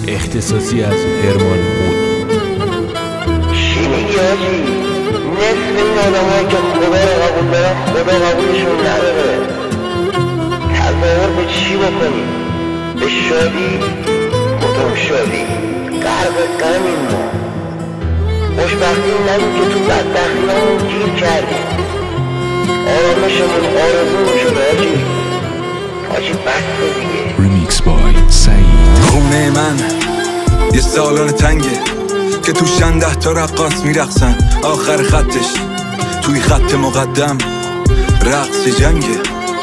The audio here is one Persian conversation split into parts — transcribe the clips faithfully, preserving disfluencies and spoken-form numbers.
اختصاصی از هرمان بود. چی میگی آجی؟ نصف این آدم هایی که خدا رو قبول دارن خدا قبولشون نداره. تظاهر به چی بکنیم؟ به شادی؟ کدوم شادی؟ غرق غمیم ما. خوشبختی نمید که تو بدبختی همون گیر کردیم. آرامشمون آرزومون شده آجی. آجی بسته دیگه. ریمیکس بای سعید. خونه من یه سالن تنگه که توش چند ده تا رقاص میرقصن. آخر خطش توی خط مقدم رقص جنگه.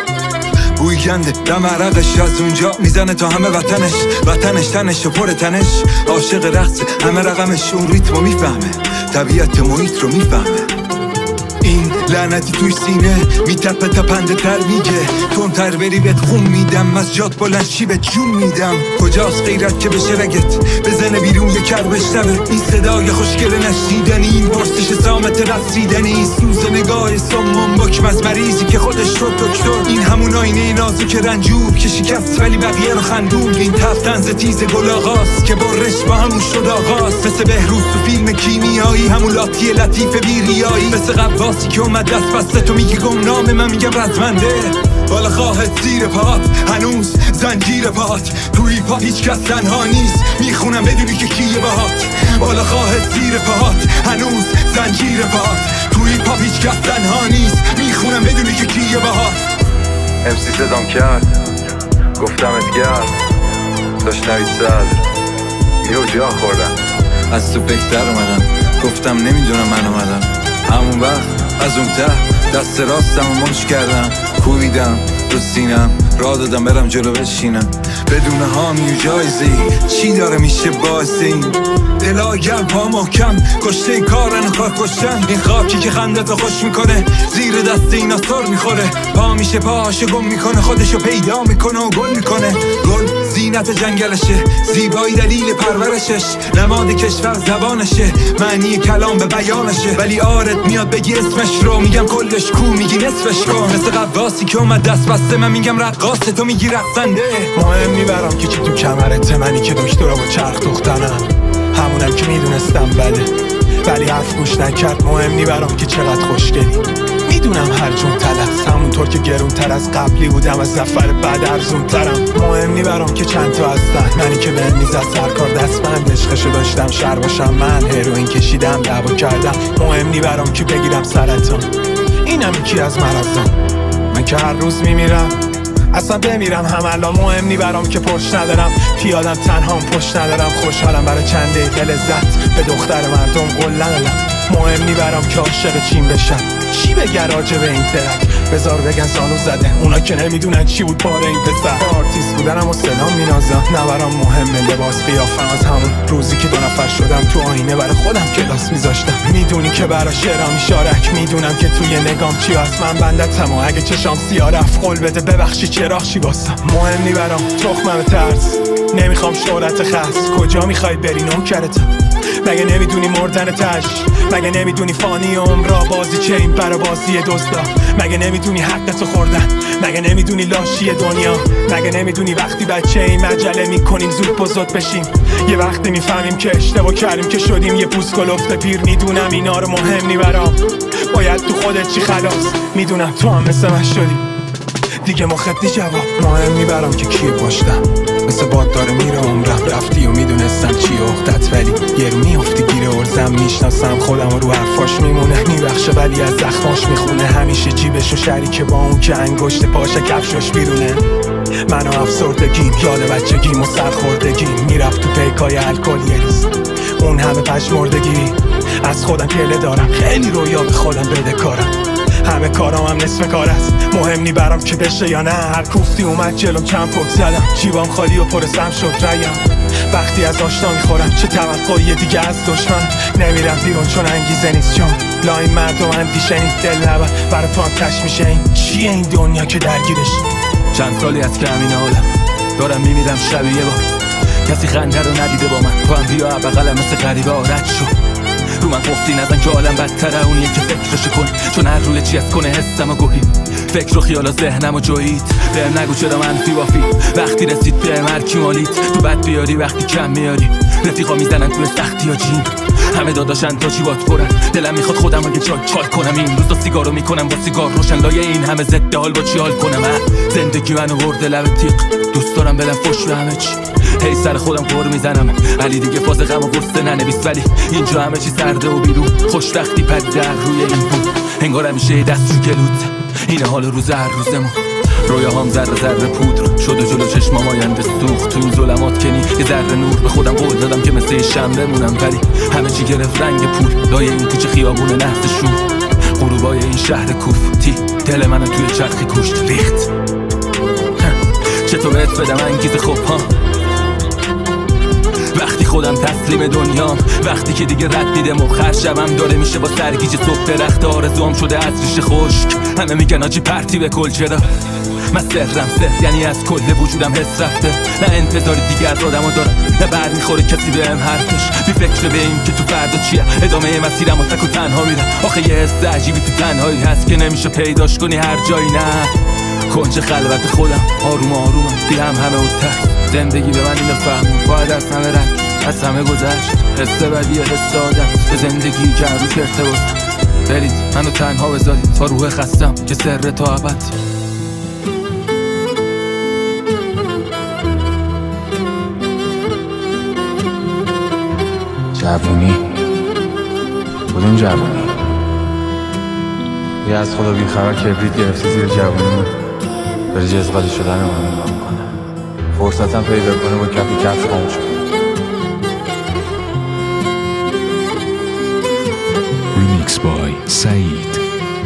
بوی گنده دم عرقش از اونجا میزنه تا همه وطنش. وطنش تنش و پر تنش. عاشق رقص همه رقمش. اون ریتمو میفهمه طبیعت محیط رو میفهمه. این لعنتی توی سینه میتپه تا پنده تر میگه تون تر بری بهت خون میدم. از جات بلند شی به جون میدم. کجاست غیرت که بشه رگت بزنه بیرون یه کر بشنوه. این صدای خوشگل نشیدنی، این پرسش سامت رسیدنی، سوز نگاه سمون بکم از مریضی که خودش شد دکتر. این همون آینه نازک رنجور که شکست ولی بقیه رو خندون. این تفتن ز تیز گل آغاز که برش با همون شد آغاز. مثل بهروز تو فیلم کیمیایی، همون لاتی لطیف بیریایی. مثل قواسی که اومد دست بسته تو میگی گمنامه من میگم رزمنده. بالا خواهد زیر پات هنوز زنجیر پات. توی هیپ هیچ کس تنها نیست میخونم بدونی که کیه باهات. بالا خواهد زیر پات هنوز زنجیر پات. توی هیپ هیچ کس تنها نیست میخونم بدونی که کیه باهات. امسی صدام کرد گفتمت گرد داشت نوید صدر یهو جا خوردم. از تو بهتر اومدم گفتم نمیدونم من اومدم. همون وقت از اون ته دست راستم و مش کردم. کوبیدم رو سینم راه دادم برم جلو بشینم. بدون هامی و جایزی چی داره میشه باعث این دلا گرم پا محکم کشته این کارن و کار کشتن. این خاکی که خندت رو خوش میکنه زیر دست اینا سر میخوره. پا میشه پاهاشو گم میکنه خودشو پیدا میکنه و گل میکنه. گل زینت جنگلشه زیبایی دلیل پرورشش. نماد کشور زبانشه معنی کلام به بیانشه. ولی آرد میاد بگی اسمش رو میگم کلش کو میگی نصفش کن. مثل قواسی که اومد دست بسته من میگم رقاصه تو میگی رقصنده. مهم میبرم که چی تو کمرته منی که دکترا با چرخ دختنم. همونم که میدونستم بده ولی حرف گوش نکرد. مهم میبرم که چقدر خوشگلی میدونم هر جون تلست. همونطور که گرون تر از قبلی بودم از زفر بعد ارزون ترم. مهم میبرم که چند تا هستن منی که بهم میزد سرکار دستبند. عشقشو داشتم شر باشم من هروئین کشیدم دعوا کردم. مهم میبرم که بگیرم سرطان اینم یکی از مرضام. من که هر روز میمیرم اصلا بمیرم هم الان. مهم نیبرم که پشت ندارم پیادم تنهام پشت ندارم. خوشحالم برای چند دقیقه لذت به دختر مردم قول ندادم. مهم نیبرم که عاشق چین بشم. چی بگه راجع به این ترک بذار بگن زانو زده اونا که نمیدونن چی بود باره این پسر. آرتیست بودنم و سلام مینازم نبرم مهمه لباس قیافم. از همون روزی که دو نفر شدم تو آینه برای خودم کلاس میذاشتم. میدونی که برای شعرام میشارک میدونم که توی نگام چی هست. من بندتم و اگه چشام سیاه رفت قول بده ببخشی چرا چی واسم. مهم نیبرم تخمم ترس نمیخوام شهرت خاص. کجا میخوای بری نوکرتم مگه نمیدونی مردن تش. مگه نمیدونی فانی عمرا بازی چه این برا بازی دزدا. مگه نمیدونی حقتو خوردن. مگه نمیدونی لاشی دنیا. مگه نمیدونی وقتی بچه این مجله میکنیم زود بزرگ بشیم. یه وقتی میفهمیم که اشتباه کردیم که شدیم یه پوست کلفت پیر. میدونم اینا رو مهم نیبرم باید تو خودت چی خلاص. میدونم تو هم مثل من شدی دیگه مخدی جواب. مهم میبرم که کیه پشتم مثل باد داره میره عمرم. رفتی و میدونستم چیه اختت ولی یه رو میافتی گیره ارزم. میشناسم خودم و رو حرفاش میمونه میبخشه ولی از زخماش میخونه. همیشه جیبش و شریکه با اون که انگشت پاشه کفشش بیرونه. من و افسردگیم یاد بچگیم و سرخوردگیم میرفت تو پیکای الکل یه روز اون همه پشمردگی. از خودم گله دارم خیلی رویا به خودم بده کارم. همه کارام هم نصف کار است مهم نی برام که بشه یا نه. هر کوفتی اومد جلوم کم پک زدم جیبام خالی و پرسم شد ریم. وقتی از آشنا میخورم چه توقعی دیگه از دشمن. نمیرم بیرون چون انگیزه نیست چون لاین مردم اندیشه نیست. دل نبر برای تو هم تش میشه این چیه این دنیا که درگیرش. چند سالی از که همین حالم دارم میمیرم شبیه یه بار. کسی خنده رو ندیده با من تو هم بیا بغلم مثل غریبه آرد شو. رو من قفلی نزن که عالم بدتره اونیه که فکرشو کنی چون هر روی چی از کنه حسم و گوهی. فکر و خیالا ذهنمو جوید. بهم نگو چرا منفی بافی وقتی رسید بهم هر کی مالید. تو بد بیاری وقتی کم میاری رفیقا میزنن توی سختی ها جیم. همه داداشن تا چی بات پرن دلم میخواد خودم اگه جای چال کنم. این روزا سیگارو میکنم با سیگار روشن لایه این همه ضد حال با چی حال کنم. زندگی منو برده لب تیغ دوست دارم بدم فش به همه چی. هی سر خودم قور میزنم علی دیگه فاز غم و غصه ننویس ولی اینجا همه چی سرده و بیرون. خوشبختی پد در روی این بود انگار همیشه دست رو گلود. این حال روز هر روزمون رویاهام ذره ذره پودر شده جلو چشمام آینده سوخت. تو این ظلمات کنی یه ذره نور به خودم قول دادم که مثل شمع بمونم ولی همه چی گرفت رنگ پول. لایه این کوچه خیابون نهض شور غروبای این شهر کوفتی دل منو توی چرخی گوشت ریخت. چطور بهت بدم انگیزه خوب ها وقتی خودم تسلیم دنیام. وقتی که دیگه رد دیدم و خر شبم داره میشه با سرگیجه صبح درخت آرزوام شده از ریشه خشک. همه میگن آجی پرتی به کل چرا من سرم سر یعنی از کل وجودم حس رفته. نه انتظار دیگه از آدمو دارم نه بر میخوره کسی بهم حرفش. بی فکر به این که تو فردا چیه ادامه مسیرم و تک و تنها میرم. آخه یه حس عجیبی تو تنهایی هست که نمیشه پیداش کنی هر جایی. نه کنج خلوت خودم آروم آرومم دیدم همه و ته. زندگی به من اینو فهمون باید از همه رنگ از همه گذشت. حس بدیه حس آدم به زندگی که رو کرته بستم. برید منو تنها بذارید تا روح خستم که سر تا ابد. جوونی کدوم جوونی؟ یه از خدا بیخبر کبریت گرفته زیر جوونی داره جزغالی شدن رو نگاه میکنه. فرصتم پیدا کنه با کفی کف خاموش کنه. ریمیکس بای سعید.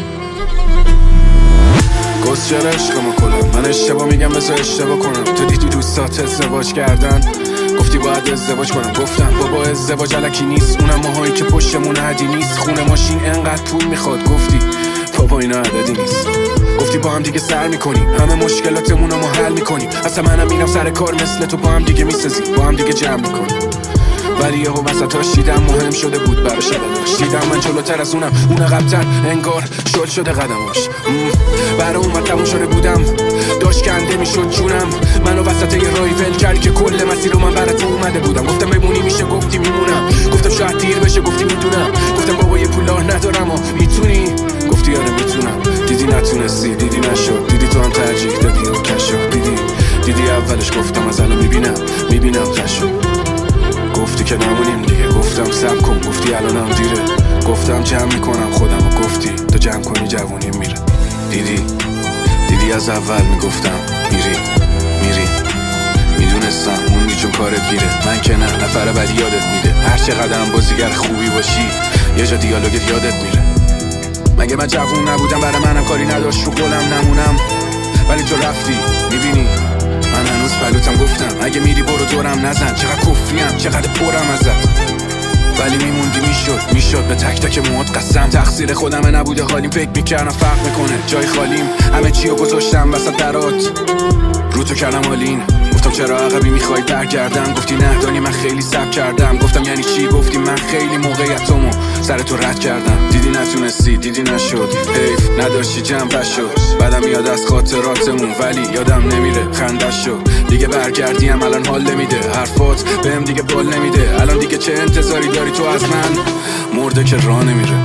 گوز چرا عشقمو کنم من اشتباه میگم بذار اشتباه کنم. تو دیدی دوستات ازدواج کردن گفتی باید ازدواج کنم. گفتم بابا ازدواج الکی نیست اونم ماهایی که پشتمون عدی نیست. خونه ماشین انقدر پول میخواد گفتی بابا اینا عددی نیست. گفتی با هم دیگه سر میکنیم همه مشکلاتمون رو ما حل میکنیم. اصلا منم میرم سر کار مثل تو با هم دیگه میسازیم با هم دیگه جمع میکنیم. ولی یهو وسطاش دیدم مهم شده بود براش عدداش. دیدم من جلوتر از اونم اون عقب‌تر انگار شل شده قدماش. برای اون من تموم شده بودم داشت کنده میشد جونم. منو وسط یه رای ول کردی که کل مسیر رو من برات اومده بودم. گفتم بمونی میشه گفتی میمونم. گفتم شاید دیر بشه گفتی میدونم. گفتم بابا یه پول ندارم و میتونی گفتی آره میتونم. دیدی نتونستی دیدی نشد دیدی تو هم ترجیح دادی و کشو دیدی دیدی اولش گفتم از الان میبینم میبینم تشو. گفتی که نمونیم دیگه گفتم سب کن گفتی الانم دیره. گفتم جمع میکنم خودم و گفتی تا جمع کنی جوونیم میره. دیدی دیدی از اول میگفتم میری میری میدونستم موندی چون کارت گیره. من که نه نفر بعدی یادت میده. هر چقدر هم بازیگر خوبی باشی یه جا دیالوگت یادت میره. مگه من جوون نبودم برای منم کاری نداشت رو قولم نمونم. ولی تو رفتی میبینی من هنوز پلوتم. گفتم اگه میری برو دورم نزن. چقدر کفریم چقدر پرم ازت ولی میموندی میشد میشد به تک تک موهات قسم. تقصیر خودمه نبوده حالیم فکر میکردم فرق میکنه جای خالیم. همه چیو گذاشتم وسط درات رو تو کردم آلین. گفتم چرا عقبی میخوای برگردم گفتی نه دانی من خیلی صبر کردم. گفتم یعنی چی گفتی من خیلی موقعیتمو سر تو رد کردم. دیدی نتونستی دیدی نشد حیف نداشتی جمع شد. بعدم یاد از خاطراتمون ولی یادم نمیره خندش شد. دیگه برگردیم الان حال نمیده حرفات بهم دیگه بال نمیده. الان دیگه چه انتظاری داری تو از من مرده که راه نمیره.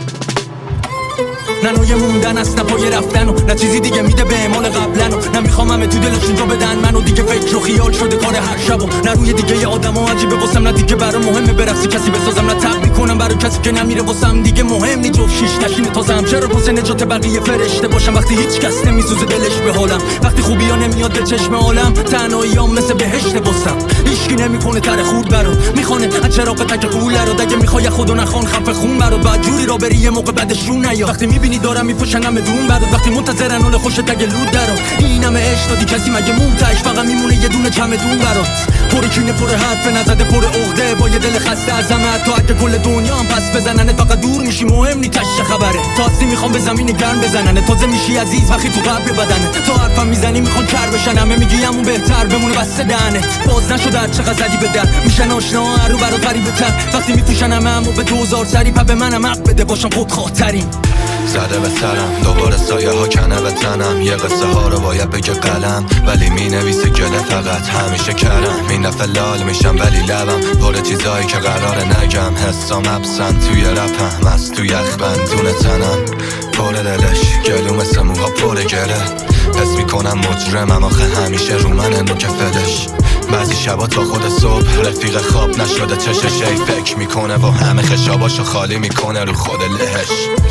نه نوی موندن است نه پای رفتن و نه چیزی دیگه میده به اعمال قبلن و نه میخوام همه تو دلشون جا بدن منو دیگه فکر و خیال شده کار هر شب و نه روی دیگه ی آدم ها عجیبه واسم نه دیگه برای مهمه برقصی کسی بسازم نه تب میکنم برای کسی که نمیره واسم دیگه مهم نی. جفت شیش نشینه تازم چرا واسه نجات بقیه فرشته باشم وقتی هیچ کس نمیسوزه دلش به حالم. وقتی خوبی ها نمیاد به چشم عالم تنهاییام مثل بهشت واسم. هیچکی نمیکنه تر خورد برام میخونه از چراغ تک قوله رو. دیگه میخوای خودو نخوان خفه خون برات بعد جوری را بری یه موقع بعدشون نیا. وقتی میبینی دارم میپوشنم بدون برات وقتی منتظرن حال خوش تگ لود درو. اینم عشق دادی کسی مگه مونتاش فقط میمونه یه دونه چمدون برات. پر کینه پر حرف نزده پر عقده با یه دل خسته عظمت. تو اگه کل دنیا هم پس بزننه فقط دور میشی مهم نی تش خبره. تاسی میخوام به زمین گرم بزننه تازه میشی عزیز وقتی تو قبر بدنه. تو حرفم میزنی میخوان کر بشن همه میگی همون بهتر بمونه بسته دهنت. باز نشده هر چقدر زدی به در میشن آشنا هر رو برات غریبه تر. وقتی میپوشن همه همو به دوزار سری پا به منم حق بده باشم خود خاطرین. زده به سرم دوباره سایه ها کنه به تنم. یه قصه ها رو باید بگه قلم ولی می نویسه گله فقط همیشه کرم. این دفعه لال میشم ولی لبم پر چیزایی که قراره نگم. حسام ابسن توی رپم از توی یخ بندون تنم پر دلش گلو مثل موها پر گره. حس میکنم مجرمم آخه همیشه رو من نوک فلش. بعضی شبا تا خود صبح رفیق خواب نشده چشش ای فکر میکنه و همه خشاباشو خالی میکنه رو خود لهش.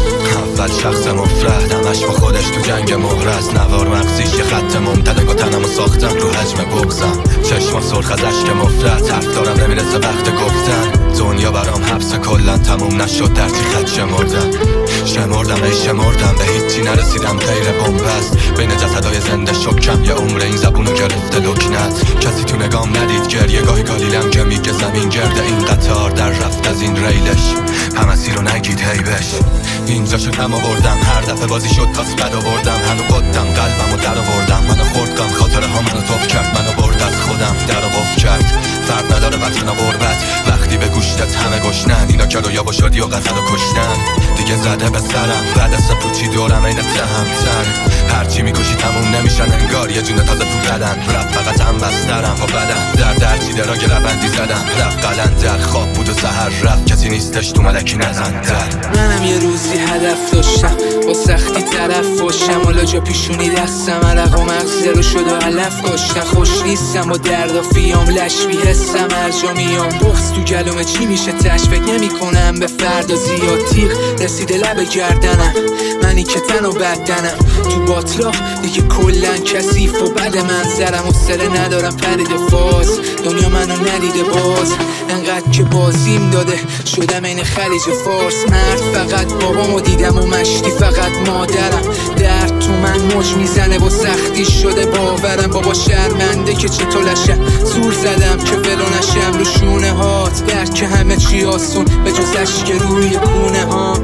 اول شخص مفرد همش با خودش تو جنگ مهرس. نوار مغزیش یه خط ممتد و تنمو ساختم رو حجم بغزم. چشما سرخ از عشق مفرد حرف دارم نمیرسه وقت گفتن. دنیا برام حبس کلن تموم نشد در تی خط شمردم. شمردم ای شمردم به هیچی نرسیدم غیر بومبست. بین جسدهای زنده شکم یه عمر این زبونو گرفته لکنت. کسی تو نگام ندید گریه گاهی گالیلم که میگه زمین گرده این قطار در رفت از این ریلش. همسی رو نگید هیبش اینجا شد هم آوردم هر دفعه بازی شد تاس بد آوردم. هنو قدم قلبم و در آوردم منو خوردم خاطره ها منو توف کرد منو برد از خودم در قف کرد. فرق نداره وطن و غربت وقتی به گوشتت همه گشنن. اینا که رویا با شادی و غزل و کشتن دیگه زده به سرم. بعد از سپوچی دورم این تهمتر هرچی میکشی تموم نمیشن انگار یه جون تازه تو بدن. رفت فقط هم بسترم و بدن در درچی دراگ روندی زدم. رفت قلندر خواب بود و سهر رفت کسی نیستش تو ملکی نزندر. منم یه روزی هدف داشتم با سختی طرف باشم. حالا جا پیشونی دستم عرق و مغزه رو شد و علف کاشتن. خوش نیستم با درد و فیام لش بیهستم هر جا میام. بغز تو گلومه چی میشه تش فکر نمی کنم به فردا زیاد تیغ رسیده لب گردنم. منی که تن و بدنم تو باطلا دیگه کلن کثیف و بد منظرم. حوصله ندارم پرید فاز دنیا منو ندیده باز. انقدر که بازیم داده شدم این خلیج فارس. مرد فقط بابامو دیدم و مشتی فقط مادرم. درد تو من موج میزنه و سختی شده باورم. بابا شرمنده که چطور لشم زور زدم که ولو نشم رو شونه هات. درد که همه چی آسون به جز عشق روی کونه ها.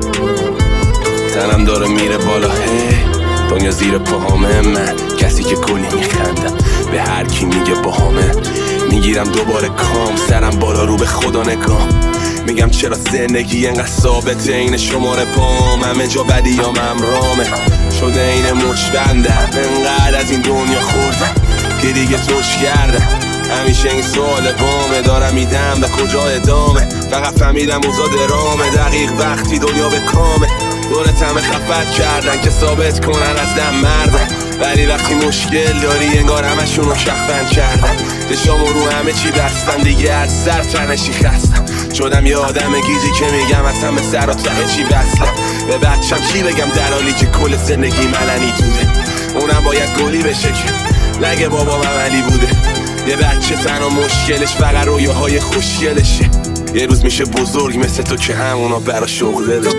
تنم داره میره بالا هی دنیا زیر پاهامه. من کسی که کلی میخندم به هر کی میگه باهامه. میگیرم دوباره کام سرم بالا رو به خدا نگاه. میگم چرا زندگی انقدر ثابته این شماره پام. همه جا بدیام امرامه شده این مچ بندم. انقدر از این دنیا خوردم که دیگه توش کردم. همیشه این سوال بامه دارم میدم به کجا ادامه. فقط فهمیدم اوضاع درامه دقیق وقتی دنیا به کامه. دورت همه خفت کردن که ثابت کنن از دم مردن. ولی وقتی مشکل داری انگار همشون رو شخفن کردن. چشامو رو همه چی بستم دیگه از سر تنشی خستم. شدم یه آدم گیجی که میگم از همه سر و ته چی بستم. به بچم چی بگم در حالی که کل زندگی ملنی توده. اونم باید گلی بشه که نگه بابام عملی بوده. یه بچه تنها مشکلش فقط رویاهای خوشگلشه. یه روز میشه بزرگ مثل تو که همونا برا شوق دلش.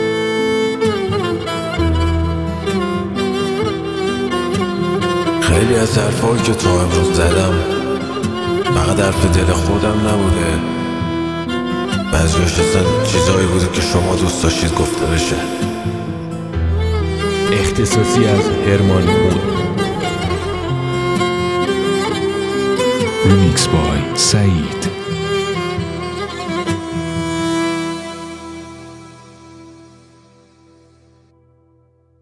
خیلی از حرفایی که تو امروز زدم فقط حرف دل خودم نبوده. بعضیاش اصلا چیزایی بوده که شما دوست داشتید گفته بشه. اختصاصی از هرمان بود. Remix by سعید.